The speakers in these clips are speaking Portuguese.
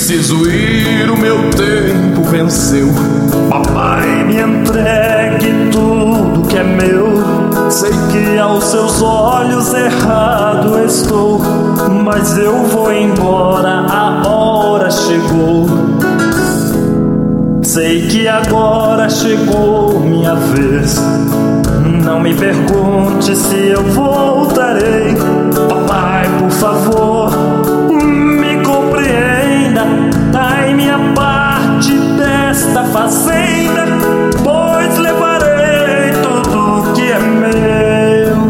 preciso ir, o meu tempo venceu. Papai, me entregue tudo que é meu. Sei que aos seus olhos errado estou, mas eu vou embora, a hora chegou. Sei que agora chegou minha vez. Não me pergunte se eu voltarei. Papai, por favor, me compreenda. Dai minha parte desta fazenda, pois levarei tudo que é meu.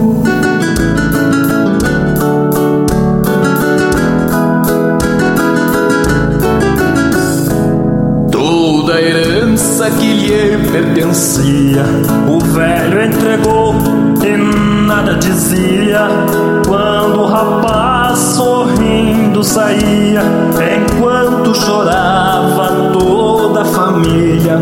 Toda a herança que lhe pertencia, o velho entregou e nada dizia. Quando o rapaz sorrindo saía, enquanto chorava toda a família.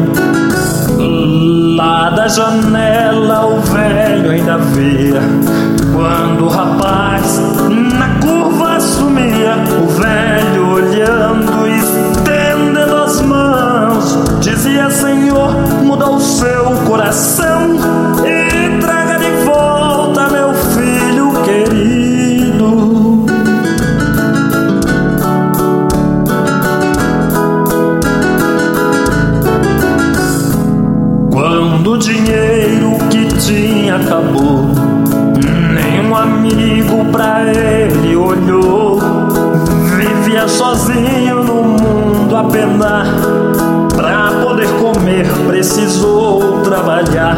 Lá da janela o velho ainda via. Quando o rapaz na curva sumia, o velho olhando e estendendo as mãos, dizia: Senhor, muda o seu coração e traga de volta meu filho querido. Quando o dinheiro que tinha acabou, nenhum amigo pra ele olhou. Vivia sozinho no mundo a penar. Pra poder comer precisou trabalhar.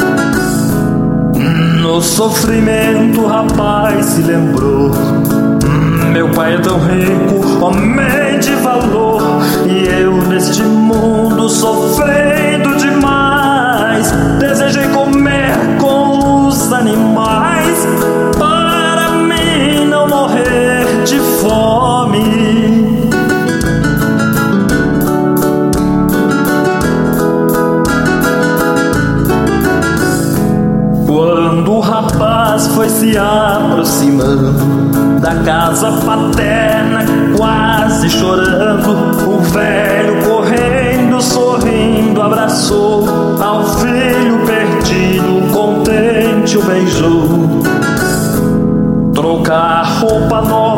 No sofrimento o rapaz se lembrou: meu pai é tão rico, homem de valor, e eu neste mundo sofrendo demais. Desejei comer com os animais, para mim não morrer de fome. Quando o rapaz foi se aproximando da casa paterna, quase chorando, o velho correndo, sorrindo, abraçou ao filho perdido, contente o beijou. Trocar roupa nova